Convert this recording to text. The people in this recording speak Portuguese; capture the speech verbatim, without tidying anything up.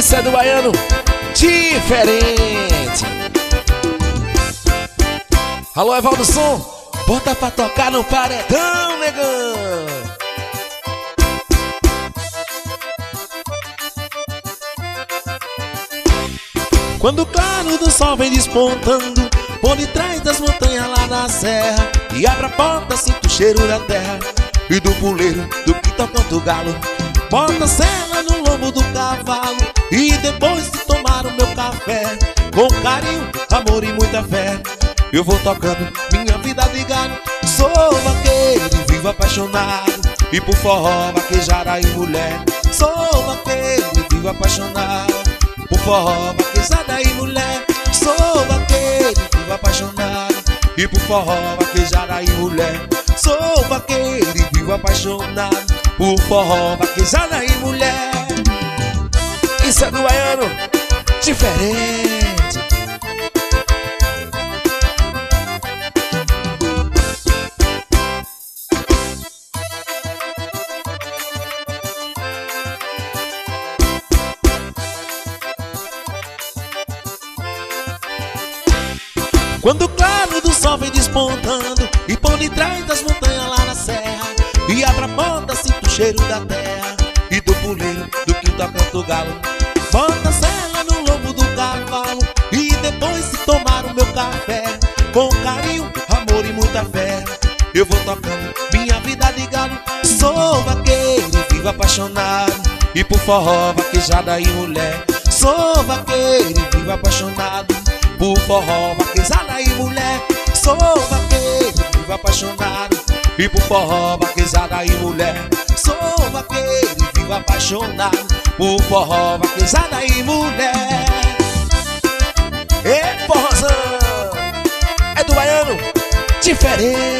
Isso é do baiano diferente. Alô, Evaldo Som, bota pra tocar no paredão, negão. Quando o claro do sol vem despontando por detrás das montanhas lá na serra, e abre a porta, sinto o cheiro da terra e do puleiro do que tocando o galo. Bota a sela no lombo do cavalo e depois de tomar o meu café, com carinho, amor e muita fé, eu vou tocando minha vida de galo. Sou vaqueiro e vivo apaixonado, e por forró, vaquejada e mulher. Sou vaqueiro e vivo apaixonado, por forró, vaquejada e mulher. Sou vaqueiro e vivo apaixonado, e por forró, vaquejada e mulher. Sou vaqueiro e vivo apaixonado, por forró, vaquejada e mulher. Isso é do baiano diferente. Quando o claro do sol vem despontando e por detrás das montanhas lá na serra, e abre a porta, sinto o cheiro da terra e do puleiro do que toca o galo. Bota a sela no lombo do cavalo e depois de tomar o meu café, com carinho, amor e muita fé, eu vou tocando minha vida de galo. Sou vaqueiro e vivo apaixonado, e por forró, vaquejada e mulher. Sou vaqueiro e vivo apaixonado, por forró, vaquejada e mulher. Sou vaqueiro e vivo apaixonado, e por forró, vaquejada e mulher. Sou vaqueiro e vivo apaixonado, por forró, vaquejada e mulher. Ei, forrozão, é do baiano diferente.